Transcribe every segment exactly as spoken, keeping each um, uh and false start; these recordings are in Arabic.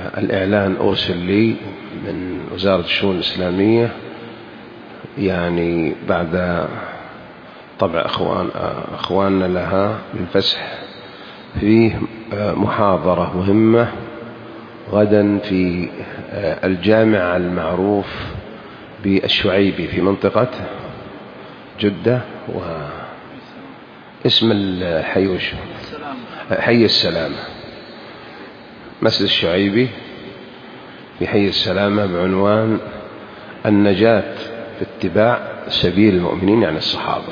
الإعلان أرسل لي من وزارة الشؤون الإسلامية، يعني بعد طبع أخوان أخواننا لها بالفسح، فيه محاضرة مهمة غدا في الجامع المعروف بالشعيبي في منطقة جدة، واسم الحي حي السلامة، مسجد الشعيبي في حي السلامة، بعنوان النجاة في اتباع سبيل المؤمنين يعني الصحابة.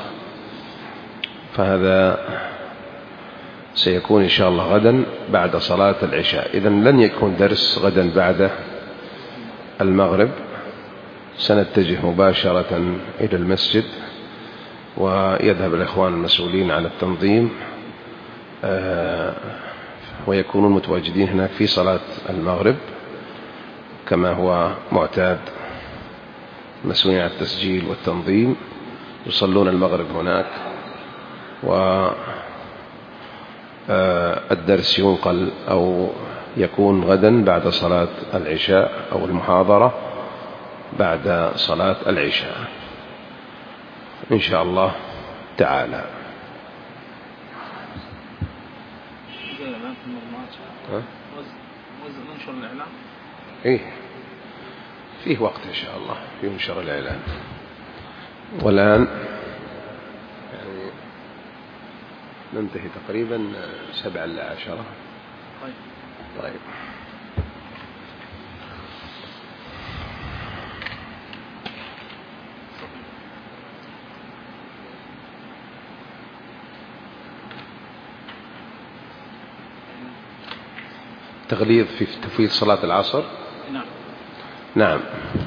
فهذا سيكون إن شاء الله غدا بعد صلاة العشاء، إذن لن يكون درس غدا بعد المغرب، سنتجه مباشرة إلى المسجد، ويذهب الإخوان المسؤولين على التنظيم ويكونون متواجدين هناك في صلاة المغرب كما هو معتاد، مسؤولين على التسجيل والتنظيم يصلون المغرب هناك، والدرس ينقل أو يكون غدا بعد صلاة العشاء، أو المحاضرة بعد صلاة العشاء إن شاء الله تعالى. إيه فيه وقت إن شاء الله ينشر الإعلان، والآن يعني ننتهي تقريبا سبعة إلى عشرة. طيب تغليظ في تفويت صلاة العصر. نعم نعم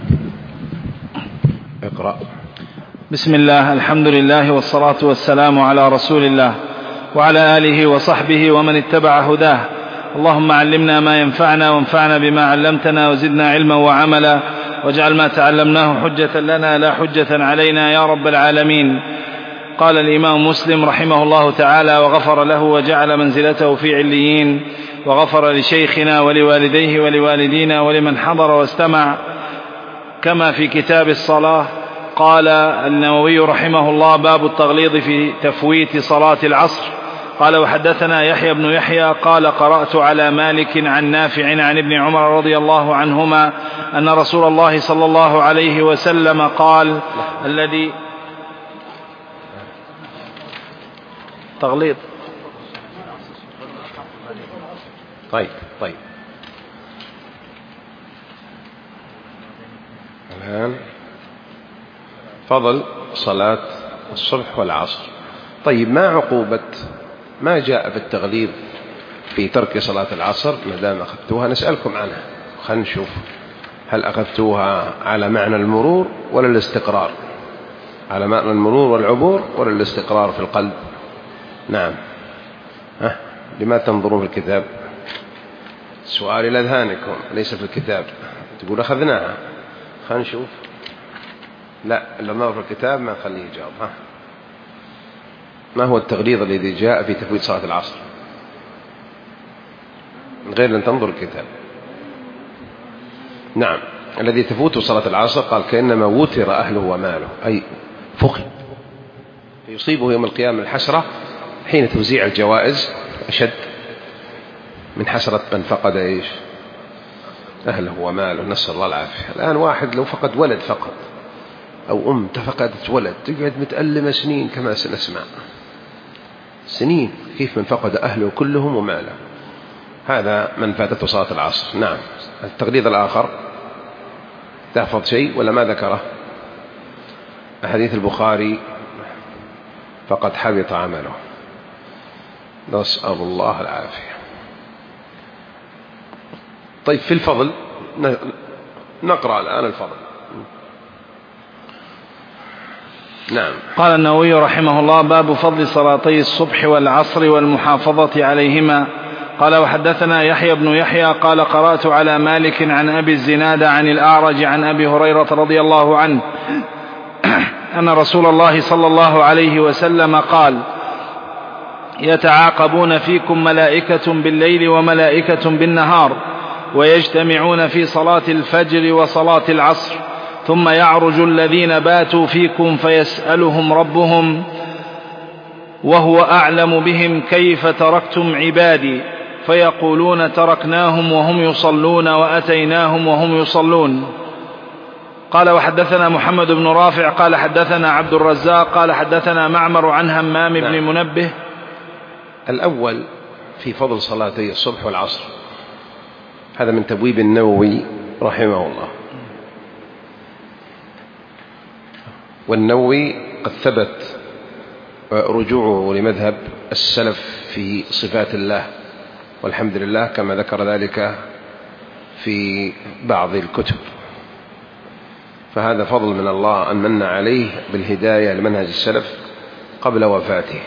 اقرأ. بسم الله، الحمد لله والصلاة والسلام على رسول الله وعلى آله وصحبه ومن اتبع هداه. اللهم علمنا ما ينفعنا وانفعنا بما علمتنا وزدنا علما وعملا، واجعل ما تعلمناه حجة لنا لا حجة علينا يا رب العالمين. قال الإمام مسلم رحمه الله تعالى: وغفر له وجعل منزلته في عليين، وغفر لشيخنا ولوالديه ولوالدينا ولمن حضر واستمع. كما في كتاب الصلاة قال النووي رحمه الله: باب التغليظ في تفويت صلاة العصر. قال: وحدثنا يحيى بن يحيى قال: قرأت على مالك عن نافع عن ابن عمر رضي الله عنهما أن رسول الله صلى الله عليه وسلم قال: الذي تغليظ. طيب طيب الآن فضل صلاة الصبح والعصر. طيب ما عقوبة ما جاء في التغليظ في ترك صلاة العصر ما دام أخذتوها؟ نسألكم عنها، خلينا نشوف هل أخذتوها على معنى المرور ولا الاستقرار؟ على معنى المرور والعبور ولا الاستقرار في القلب؟ نعم. ها لما تنظرون في الكتاب؟ سؤال إلى أذهانكم ليس في الكتاب. تقول أخذناها، خلينا نشوف. لا لما نظر في الكتاب ما نخليه يجاوب. ها ما هو التغليظ الذي جاء في تفويت صلاة العصر من غير أن تنظر الكتاب؟ نعم، الذي تفوت صلاة العصر قال: كأنما وتر أهله وماله، أي فقد، فيصيبه يوم القيامة الحسرة حين توزيع الجوائز أشد من حسرة من فقد إيش أهله وماله، نسأل الله العافية. الآن واحد لو فقد ولد فقط، أو أم فقدت ولد، تقعد متألمة سنين كما سنسمع، سنين، كيف من فقد أهله كلهم وماله. هذا من فاتته صلاة العصر. نعم. التغليظ الآخر تحفظ شيء ولا ما ذكره؟ حديث البخاري: فقد حبط عمله، نسأل الله العافية. طيب في الفضل نقرأ الآن الفضل. نعم. قال النووي رحمه الله: باب فضل صلاتي الصبح والعصر والمحافظة عليهما. قال: وحدثنا يحيى بن يحيى قال: قرأت على مالك عن أبي الزناد عن الأعرج عن أبي هريرة رضي الله عنه أن رسول الله صلى الله عليه وسلم قال: يتعاقبون فيكم ملائكة بالليل وملائكة بالنهار، ويجتمعون في صلاة الفجر وصلاة العصر، ثم يعرج الذين باتوا فيكم فيسألهم ربهم وهو أعلم بهم كيف تركتم عبادي، فيقولون تركناهم وهم يصلون وأتيناهم وهم يصلون. قال وحدثنا محمد بن رافع قال حدثنا عبد الرزاق قال حدثنا معمر عن همام بن نعم. منبه. الأول في فضل صلاتي الصبح والعصر، هذا من تبويب النووي رحمه الله. والنووي قد ثبت رجوعه لمذهب السلف في صفات الله والحمد لله، كما ذكر ذلك في بعض الكتب، فهذا فضل من الله أن من عليه بالهداية لمنهج السلف قبل وفاته،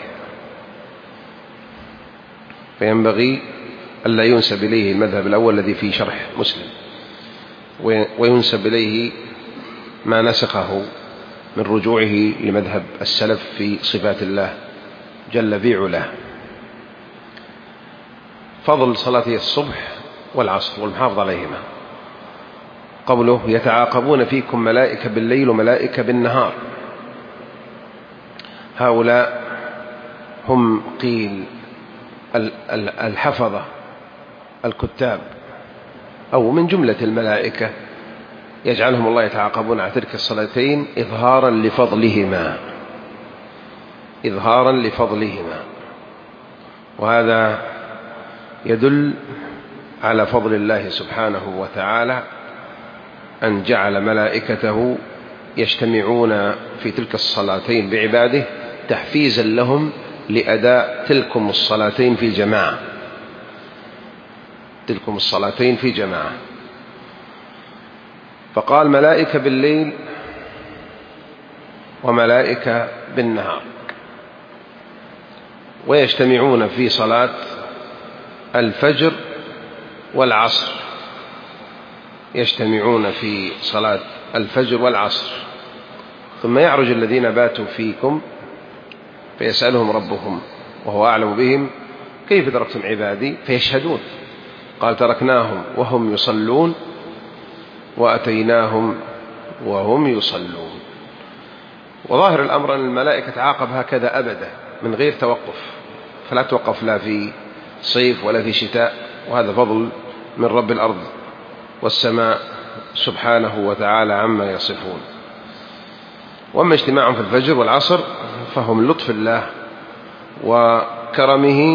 فينبغي ألا ينسب إليه المذهب الأول الذي فيه شرح مسلم، وينسب إليه ما نسخه من رجوعه لمذهب السلف في صفات الله جل في علاه. فضل صلاة الصبح والعصر والمحافظة عليهما، قوله يتعاقبون فيكم ملائكة بالليل وملائكة بالنهار، هؤلاء هم قيل الحفظة الكتاب أو من جملة الملائكة، يجعلهم الله يتعاقبون على تلك الصلاتين إظهارا لفضلهما إظهارا لفضلهما وهذا يدل على فضل الله سبحانه وتعالى أن جعل ملائكته يجتمعون في تلك الصلاتين بعباده تحفيزا لهم لأداء تلكم الصلاتين في جماعة تلكم الصلاتين في جماعة فقال ملائكة بالليل وملائكة بالنهار، ويجتمعون في صلاة الفجر والعصر يجتمعون في صلاة الفجر والعصر ثم يعرج الذين باتوا فيكم فيسألهم ربهم وهو أعلم بهم كيف تركتم عبادي فيشهدون، قال تركناهم وهم يصلون وأتيناهم وهم يصلون. وظاهر الأمر أن الملائكة تعاقب هكذا أبدا من غير توقف، فلا توقف لا في صيف ولا في شتاء، وهذا فضل من رب الأرض والسماء سبحانه وتعالى عما يصفون. وأما اجتماعهم في الفجر والعصر فهم لطف الله وكرمه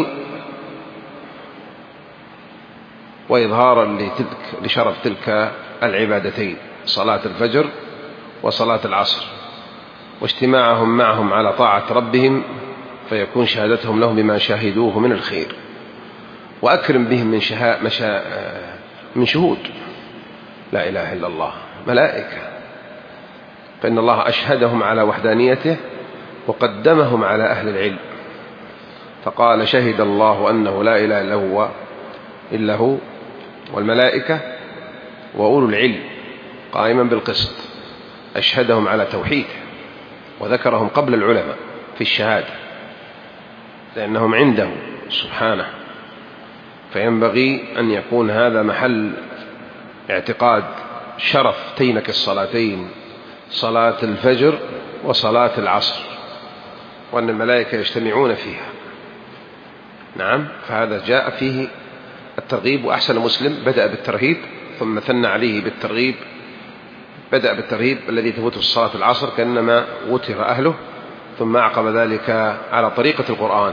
وإظهارا لتلك لشرف تلك العبادتين صلاة الفجر وصلاة العصر، واجتماعهم معهم على طاعة ربهم فيكون شهادتهم لهم بما شاهدوه من الخير، وأكرم بهم من, شها مشا من شهود لا إله إلا الله ملائكة، فإن الله أشهدهم على وحدانيته وقدمهم على أهل العلم، فقال شهد الله أنه لا إله إلا هو إلا هو والملائكة وأولو العلم قائما بالقسط، أشهدهم على توحيده وذكرهم قبل العلماء في الشهادة لأنهم عنده سبحانه، فينبغي أن يكون هذا محل اعتقاد شرف تينك الصلاتين صلاة الفجر وصلاة العصر، وأن الملائكة يجتمعون فيها. نعم، فهذا جاء فيه الترغيب، وأحسن مسلم بدأ بالترهيب ثم ثنى عليه بالترغيب، بدأ بالترهيب الذي تفوته الصلاة العصر كأنما وتر أهله، ثم أعقب ذلك على طريقة القرآن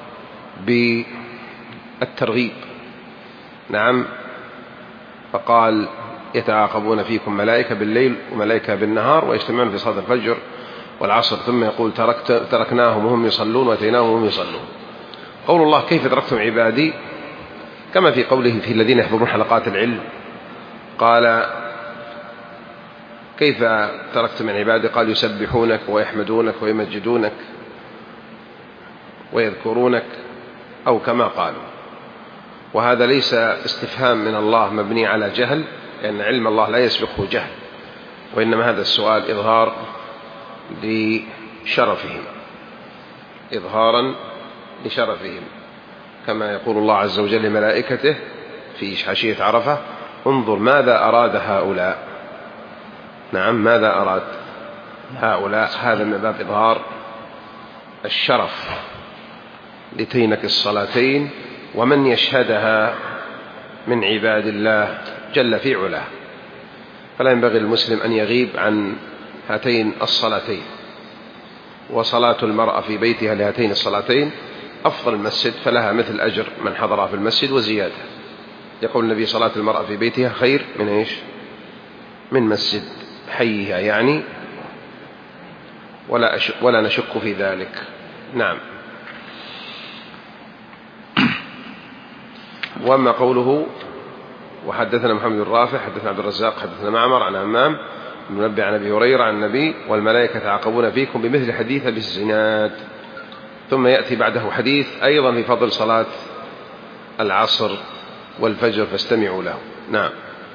بالترغيب. نعم، فقال يتعاقبون فيكم ملائكة بالليل وملائكة بالنهار ويجتمعون في صلاة الفجر والعصر، ثم يقول تركت تركناهم وهم يصلون وأتيناهم وهم يصلون. قول الله كيف تركتم عبادي كما في قوله في الذين يحضرون حلقات العلم، قال كيف تركتم من عبادي، قال يسبحونك ويحمدونك ويمجدونك ويذكرونك أو كما قالوا. وهذا ليس استفهام من الله مبني على جهل، لأن علم الله لا يسبقه جهل، وإنما هذا السؤال إظهار لشرفهم إظهارا لشرفهم، كما يقول الله عز وجل لملائكته في حاشية عرفة انظر ماذا أراد هؤلاء. نعم، ماذا أراد هؤلاء؟ هذا من باب إظهار الشرف لتينك الصلاتين ومن يشهدها من عباد الله جل في علاه. فلا ينبغي للمسلم أن يغيب عن هاتين الصلاتين. وصلاة المرأة في بيتها لهاتين الصلاتين أفضل المسجد، فلها مثل أجر من حضرها في المسجد وزيادة. يقول النبي: صلاة المرأة في بيتها خير من إيش؟ من مسجد حيها يعني، ولا, أشك ولا نشك في ذلك. نعم. وأما قوله: وحدثنا محمد الرافع حدثنا عبد الرزاق حدثنا معمر عن همام المنبه عن أبي هريرة عن النبي: والملائكة يتعاقبون فيكم بمثل حديث أبي الزناد. ثم يأتي بعده حديث أيضا في فضل صلاة العصر والفجر، فاستمعوا له. نعم.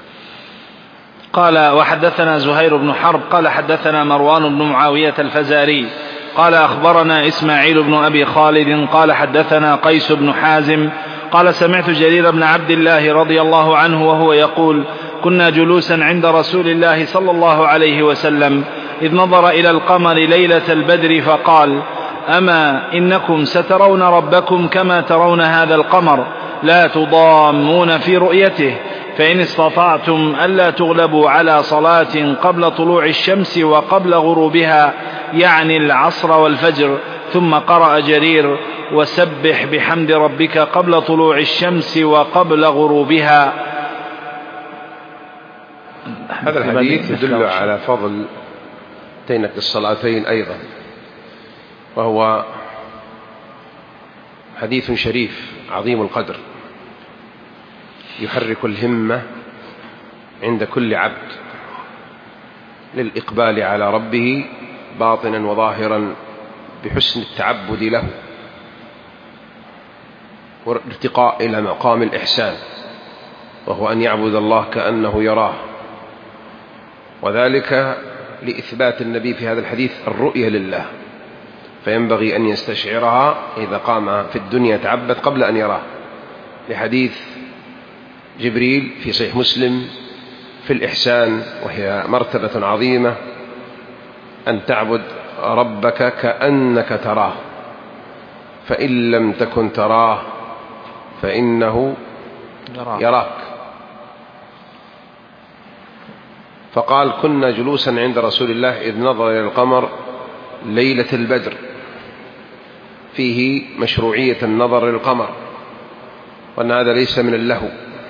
قال: وحدثنا زهير بن حرب قال حدثنا مروان بن معاوية الفزاري قال أخبرنا إسماعيل بن أبي خالد قال حدثنا قيس بن حازم قال سمعت جرير بن عبد الله رضي الله عنه وهو يقول: كنا جلوسا عند رسول الله صلى الله عليه وسلم إذ نظر إلى القمر ليلة البدر فقال: أما إنكم سترون ربكم كما ترون هذا القمر لا تضامون في رؤيته، فإن استطعتم ألا تغلبوا على صلاة قبل طلوع الشمس وقبل غروبها، يعني العصر والفجر. ثم قرأ جرير: وسبح بحمد ربك قبل طلوع الشمس وقبل غروبها. هذا الحديث يدل على فضل تينك الصلاتين أيضا، وهو حديث شريف عظيم القدر يحرك الهمة عند كل عبد للإقبال على ربه باطنا وظاهرا بحسن التعبد له والارتقاء إلى مقام الإحسان، وهو أن يعبد الله كأنه يراه. وذلك لإثبات النبي في هذا الحديث الرؤية لله، فينبغي أن يستشعرها إذا قام في الدنيا تعبد قبل أن يراه، لحديث جبريل في صحيح مسلم في الإحسان، وهي مرتبة عظيمة أن تعبد ربك كأنك تراه، فإن لم تكن تراه فإنه يراك. فقال: كنا جلوسا عند رسول الله إذ نظر إلى القمر ليلة البدر، فيه مشروعية النظر للقمر، وأن هذا ليس من اللهو،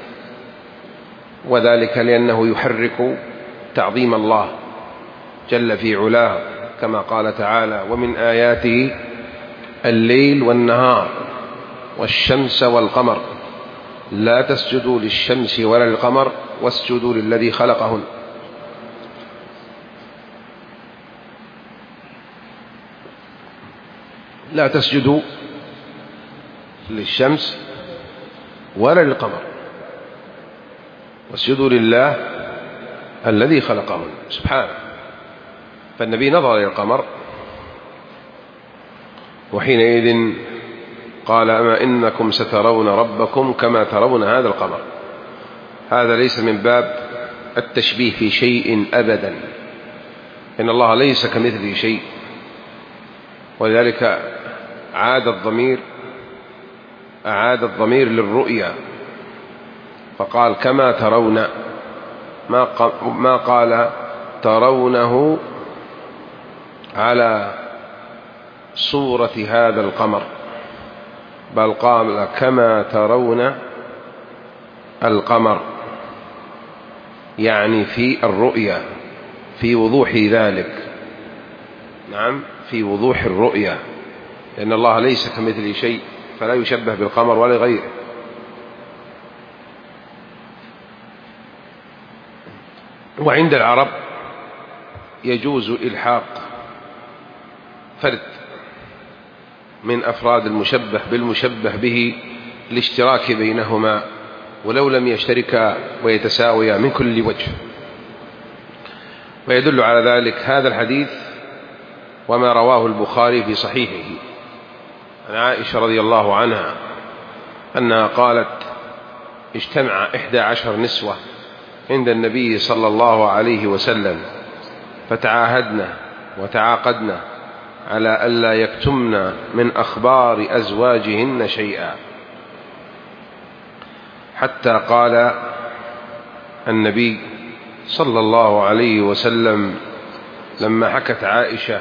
وذلك لأنه يحرك تعظيم الله جل في علاه، كما قال تعالى: ومن آياته الليل والنهار والشمس والقمر لا تسجدوا للشمس ولا للقمر واسجدوا للذي خلقهن. لا تسجدوا للشمس ولا للقمر واسجدوا لله الذي خلقهن سبحانه. فالنبي نظر إلى القمر، وحينئذ قال: أما إنكم سترون ربكم كما ترون هذا القمر. هذا ليس من باب التشبيه في شيء أبدا، إن الله ليس كمثله شيء، ولذلك عاد الضمير أعاد الضمير للرؤيا، فقال: كما ترون، ما قال ترونه على صورة هذا القمر، بل قال: كما ترون القمر، يعني في الرؤيا، في وضوح ذلك. نعم، في وضوح الرؤيا، لأن الله ليس كمثله شيء، فلا يشبه بالقمر ولا غيره. وعند العرب يجوز إلحاق فرد من أفراد المشبه بالمشبه به لاشتراك بينهما، ولو لم يشتركا ويتساويا من كل وجه. ويدل على ذلك هذا الحديث وما رواه البخاري في صحيحه عن عائشة رضي الله عنها أنها قالت: اجتمع إحدى عشر نسوة عند النبي صلى الله عليه وسلم، فتعاهدنا وتعاقدنا على ألا يكتمن من أخبار أزواجهن شيئا، حتى قال النبي صلى الله عليه وسلم لما حكت عائشة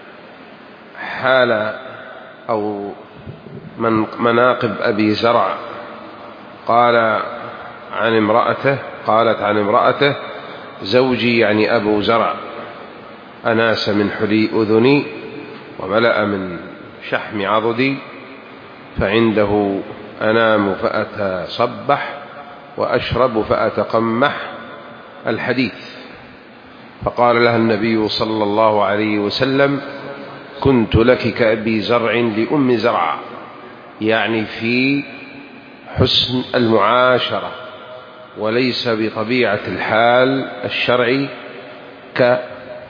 حال أو من مناقب أبي زرع، قال عن امرأته قالت عن امرأته: زوجي يعني أبو زرع أناس من حلي أذني وملأ من شحم عضدي، فعنده أنام فأتصبح وأشرب فأتقمح الحديث. فقال لها النبي صلى الله عليه وسلم: كنت لك كأبي زرع لأم زرع، يعني في حسن المعاشرة، وليس بطبيعة الحال الشرعي ك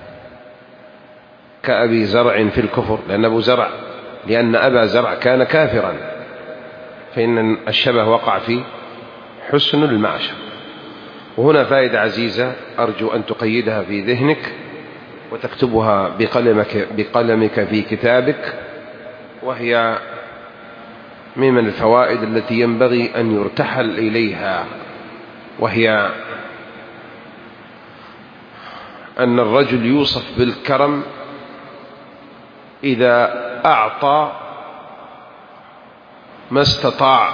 كأبي زرع في الكفر، لأن أبو زرع لأن أبا زرع كان كافرا، فإن الشبه وقع في حسن المعشر. وهنا فائدة عزيزة أرجو أن تقيدها في ذهنك وتكتبها بقلمك, بقلمك في كتابك، وهي من الفوائد التي ينبغي أن يرتحل إليها، وهي أن الرجل يوصف بالكرم إذا أعطى ما استطاع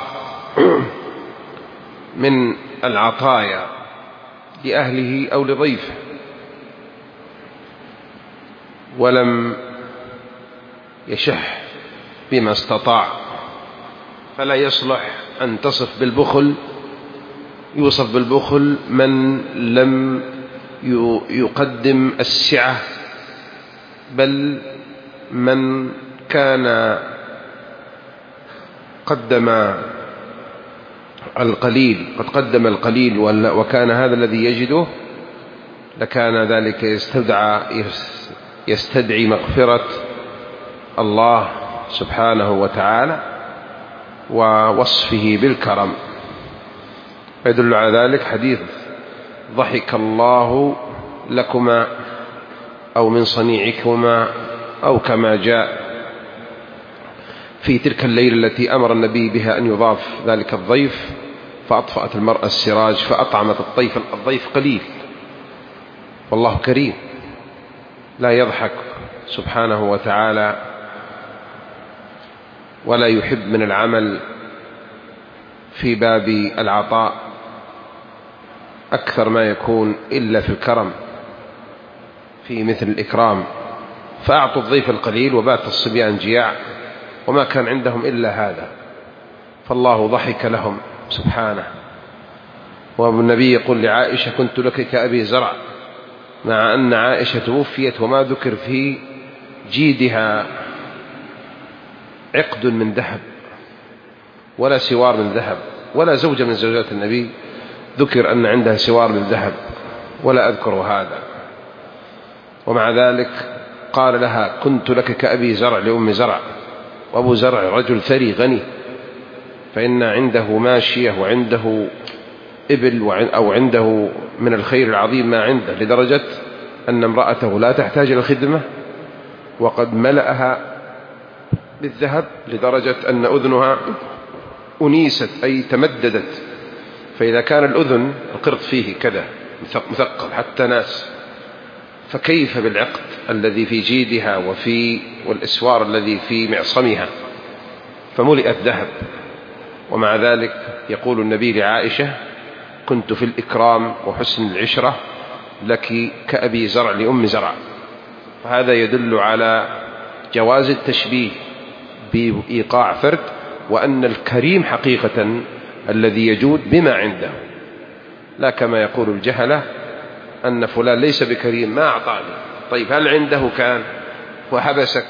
من العطايا لأهله أو لضيفه، ولم يشح بما استطاع، فلا يصلح أن تصف بالبخل يوصف بالبخل من لم يقدم السعة، بل من كان قدم القليل قد قدم القليل وكان هذا الذي يجده، لكان ذلك يستدعى يستدعي مغفرة الله سبحانه وتعالى ووصفه بالكرم. يدل على ذلك حديث: ضحك الله لكما أو من صنيعكما، أو كما جاء في تلك الليلة التي أمر النبي بها أن يضاف ذلك الضيف، فأطفأت المرأة السراج فأطعمت الضيف الضيف قليل، والله كريم لا يضحك سبحانه وتعالى، ولا يحب من العمل في باب العطاء أكثر ما يكون إلا في الكرم في مثل الإكرام. فأعطوا الضيف القليل وبات الصبيان جياع وما كان عندهم إلا هذا، فالله ضحك لهم سبحانه. والنبي يقول لعائشة: كنت لك كأبي زرع، مع أن عائشة توفيت وما ذكر في جيدها عقد من ذهب ولا سوار من ذهب، ولا زوجة من زوجات النبي ذكر أن عندها سوار من ذهب، ولا أذكر هذا. ومع ذلك قال لها: كنت لك كأبي زرع لأم زرع. وأبو زرع رجل ثري غني، فإن عنده ماشية وعنده إبل أو عنده من الخير العظيم ما عنده، لدرجة أن امرأته لا تحتاج إلى الخدمة، وقد ملأها بالذهب لدرجة أن أذنها أنيست أي تمددت، فإذا كان الأذن القرط فيه كذا مثقل حتى ناس، فكيف بالعقد الذي في جيدها وفي والإسوار الذي في معصمها، فملئت ذهب. ومع ذلك يقول النبي لعائشة: كنت في الإكرام وحسن العشرة لك كأبي زرع لأم زرع. فهذا يدل على جواز التشبيه بإيقاع فرد، وأن الكريم حقيقة الذي يجود بما عنده، لا كما يقول الجهلة أن فلان ليس بكريم ما أعطاني. طيب هل عنده كان وحبسك؟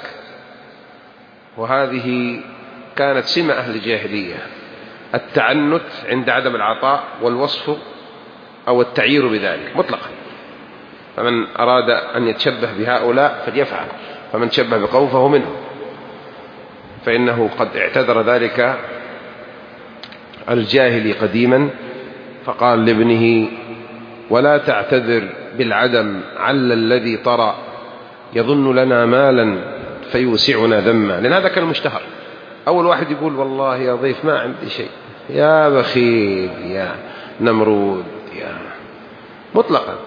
وهذه كانت سمة أهل الجاهلية، التعنت عند عدم العطاء والوصف أو التعيير بذلك مطلقا. فمن أراد أن يتشبه بهؤلاء فليفعل، فمن تشبه بقوم فهو منهم، فإنه قد اعتذر ذلك الجاهلي قديما، فقال لابنه: ولا تعتذر بالعدم عل الذي طرأ يظن لنا مالا فيوسعنا ذما، لأن هذا كان المشتهر. أول واحد يقول والله يا ضيف ما عندي شيء، يا بخيل يا نمرود يا مطلقا.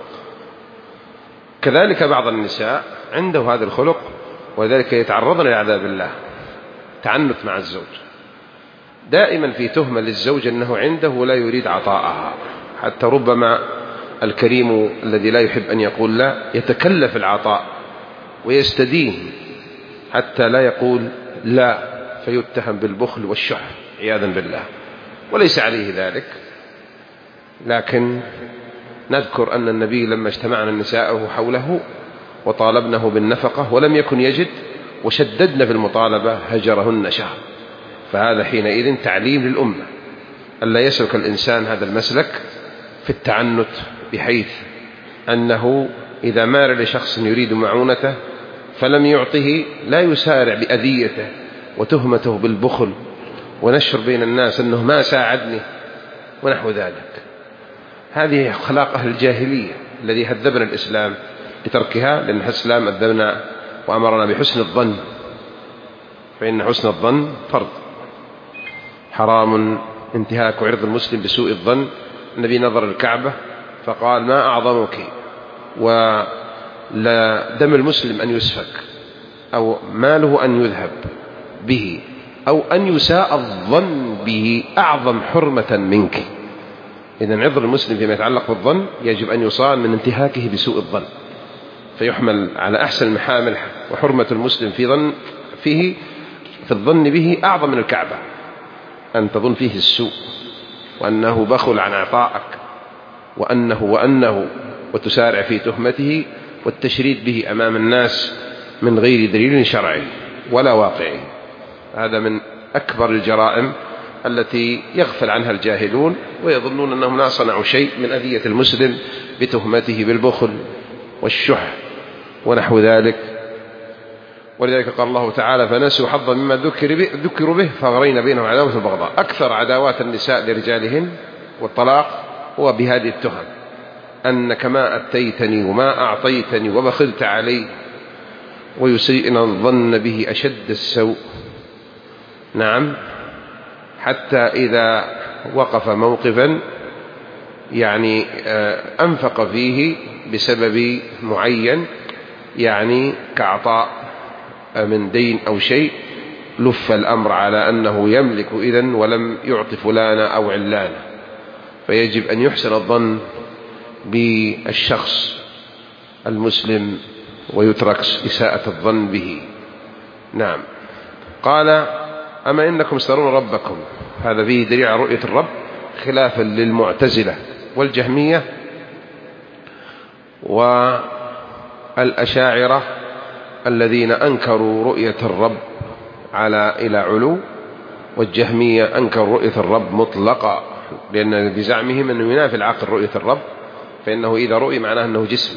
كذلك بعض النساء عنده هذا الخلق، ولذلك يتعرضن لعذاب الله. تعنت مع الزوج، دائما في تهمة للزوج أنه عنده ولا يريد عطاءها، حتى ربما الكريم الذي لا يحب أن يقول لا يتكلف العطاء ويستدين حتى لا يقول لا، فيتهم بالبخل والشح عياذا بالله، وليس عليه ذلك. لكن نذكر أن النبي لما اجتمعنا نساءه حوله وطالبنه بالنفقة ولم يكن يجد وشددنا في المطالبة هجرهن شهر. فهذا حينئذ تعليم للأمة ألا يسلك الإنسان هذا المسلك في التعنت، بحيث أنه إذا مال لشخص يريد معونته فلم يعطه لا يسارع بأذيته وتهمته بالبخل ونشر بين الناس أنه ما ساعدني ونحو ذلك. هذه أخلاق أهل الجاهلية الذي هذبنا الإسلام بتركها، لأن الإسلام أذبنا وأمرنا بحسن الظن، فإن حسن الظن فرض. حرام انتهاك عرض المسلم بسوء الظن. النبي نظر الكعبة فقال ما أعظمك، ولا دم المسلم أن يسفك أو ماله أن يذهب به أو أن يساء الظن به أعظم حرمة منك. إذن عرض المسلم فيما يتعلق بالظن يجب أن يصان من انتهاكه بسوء الظن، فيحمل على أحسن المحامل. وحرمة المسلم في ظن فيه في الظن به أعظم من الكعبة، أن تظن فيه السوء وأنه بخل عن عطائك وأنه وأنه وتسارع في تهمته والتشريد به أمام الناس من غير دليل شرعي ولا واقعي. هذا من أكبر الجرائم التي يغفل عنها الجاهلون ويظنون أنهم لا صنعوا شيء من أذية المسلم بتهمته بالبخل والشح ونحو ذلك. ولذلك قال الله تعالى فنسوا حظا مما ذكروا به فأغرينا بينهم عداوة البغضاء. أكثر عداوات النساء لرجالهن والطلاق هو بهذه التهم، أنك ما أتيتني وما أعطيتني وبخلت علي، ويسيئن الظن به أشد السوء. نعم، حتى إذا وقف موقفا يعني أنفق فيه بسبب معين، يعني كعطاء من دين أو شيء، لف الأمر على أنه يملك إذن ولم يعطي فلانا أو علانا. فيجب أن يحسن الظن بالشخص المسلم ويترك إساءة الظن به. نعم. قال أما إنكم سترون ربكم، هذا فيه دليل على رؤية الرب خلافا للمعتزلة والجهمية والأشاعرة الذين أنكروا رؤية الرب على إلى علو، والجهمية أنكروا رؤية الرب مطلقا، لأن بزعمهم أنه ينافي العقل رؤية الرب، فإنه إذا رؤي معناه أنه جسم.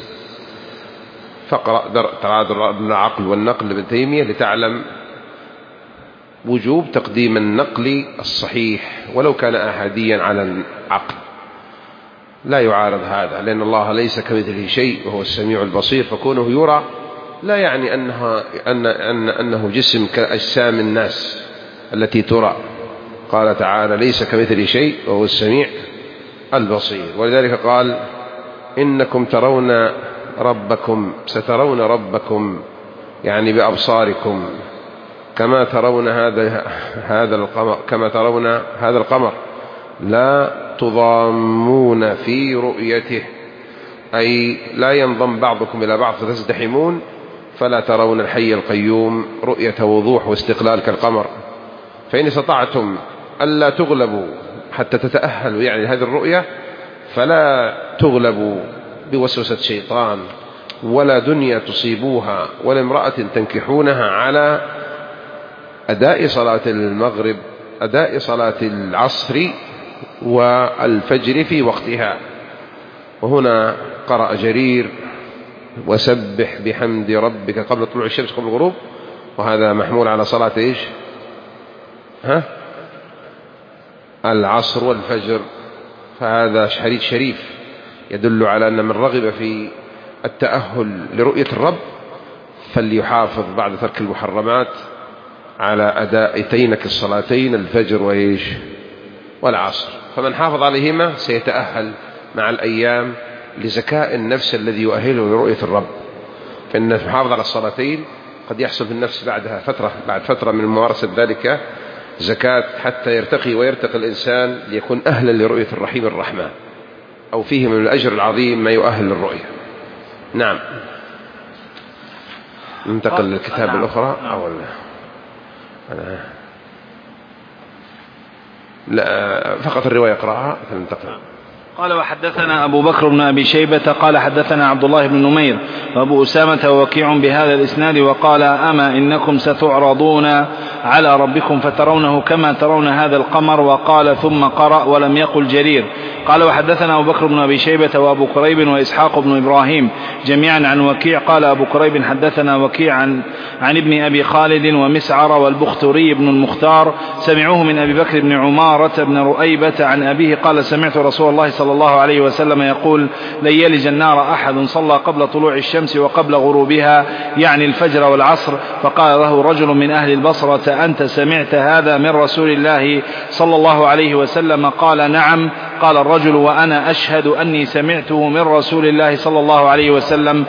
فقرأ تعادل العقل والنقل لابن تيمية لتعلم وجوب تقديم النقل الصحيح ولو كان أحاديا على العقل. لا يعارض هذا، لأن الله ليس كمثله شيء وهو السميع البصير، فكونه يرى لا يعني أنها أن أن أنه جسم كأجسام الناس التي ترى. قال تعالى ليس كمثله شيء وهو السميع البصير. ولذلك قال إنكم ترون ربكم سترون ربكم، يعني بأبصاركم، كما ترون هذا هذا القمر كما ترون هذا القمر لا تضامون في رؤيته، أي لا ينضم بعضكم إلى بعض فتزدحمون فلا ترون الحي القيوم رؤية وضوح واستقلال كالقمر. فإن استطعتم ألا تغلبوا حتى تتأهلوا يعني هذه الرؤية، فلا تغلبوا بوسوسة شيطان ولا دنيا تصيبوها ولا امرأة تنكحونها على أداء صلاة المغرب أداء صلاة العصر والفجر في وقتها. وهنا قرأ جرير وسبح بحمد ربك قبل طلوع الشمس قبل الغروب، وهذا محمول على صلاة إيش؟ ها؟ العصر والفجر. فهذا حديث شريف يدل على أن من رغب في التأهل لرؤية الرب فليحافظ بعد ترك المحرمات على أداء تينك الصلاتين الفجر وإيش والعصر، فمن حافظ عليهما سيتأهل مع الأيام لزكاء النفس الذي يؤهله لرؤية الرب. فإن المحافظة على الصلاتين قد يحصل في النفس بعدها فترة بعد فترة من ممارسة ذلك زكاة حتى يرتقي ويرتقي الإنسان ليكون أهلا لرؤية الرحيم الرحمن، أو فيه من الأجر العظيم ما يؤهل للرؤية. نعم. ننتقل للكتاب نعم. الأخرى أو لا. لا فقط الرواية اقرأها فننتقل. قال وحدثنا أبو بكر بن أبي شيبة قال حدثنا عبد الله بن نمير وأبو أسامة ووكيع بهذا الإسناد وقال أما إنكم ستعرضون على ربكم فترونه كما ترون هذا القمر، وقال ثم قرأ ولم يقل جرير. قال وحدثنا أبو بكر بن أبي شيبة وأبو كريب وإسحاق بن إبراهيم جميعا عن وكيع قال أبو كريب حدثنا وكيع عن, عن ابن أبي خالد ومسعر والبختري بن المختار سمعوه من أبي بكر بن عمارة بن رؤيبة عن أبيه قال سمعت رسول الله صلى الله عليه وسلم يقول لن يلج النار أحد صلى قبل طلوع الشمس وقبل غروبها يعني الفجر والعصر. فقال له رجل من أهل البصرة أنت سمعت هذا من رسول الله صلى الله عليه وسلم؟ قال نعم. قال الرجل وأنا أشهد أني سمعته من رسول الله صلى الله عليه وسلم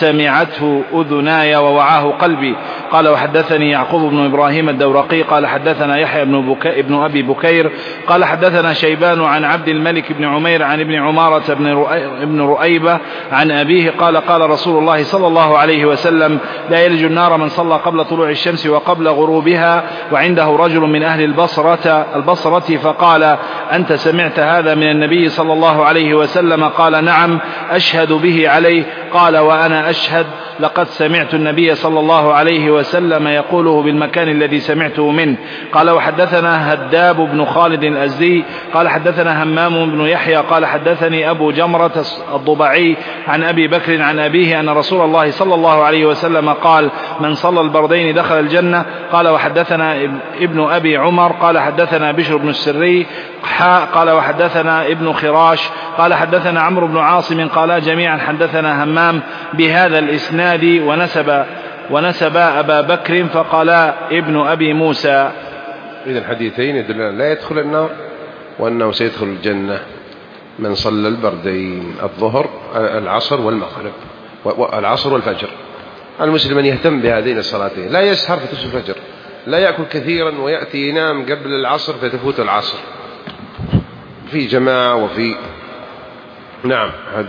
سمعته أذناي ووعاه قلبي. قال وحدثني يعقوب بن إبراهيم الدورقي قال حدثنا يحيى بن, بك... بن أبي بكير قال حدثنا شيبان عن عبد الملك بن عمير عن ابن عمارة بن, رؤي... بن رؤيبة عن أبيه قال قال رسول الله صلى الله عليه وسلم لا يلج النار من صلى قبل طلوع الشمس وقبل غروبها. وعنده رجل من أهل البصرة, البصرة فقال أنت سمعت هذا من النبي صلى الله عليه وسلم؟ قال نعم أشهد به عليه. قال وأنا أشهد لقد سمعت النبي صلى الله عليه وسلم يقوله بالمكان الذي سمعته منه. قال وحدثنا هداب بن خالد الأزدي قال حدثنا همام بن يحيى قال حدثني أبو جمرة الضبعي عن أبي بكر عن أبيه أن رسول الله صلى الله عليه وسلم قال من صلى البردين دخل الجنة. قال وحدثنا ابن أبي عمر قال حدثنا بشر بن السري قال وحدثنا ابن خراش قال حدثنا عمرو بن عاصم قال جميعا حدثنا همام بهذا الإسناد ونسب ونسب أبا بكر فقال ابن أبي موسى. إذا الحديثين يدلون لا يدخل النار وأنه سيدخل الجنة من صلى البردين الظهر العصر والمغرب والعصر والفجر. المسلم أن يهتم بهذين الصلاتين، لا يسهر فتسهر الفجر، لا يأكل كثيرا ويأتي ينام قبل العصر فتفوت العصر، في جماعة وفي نعم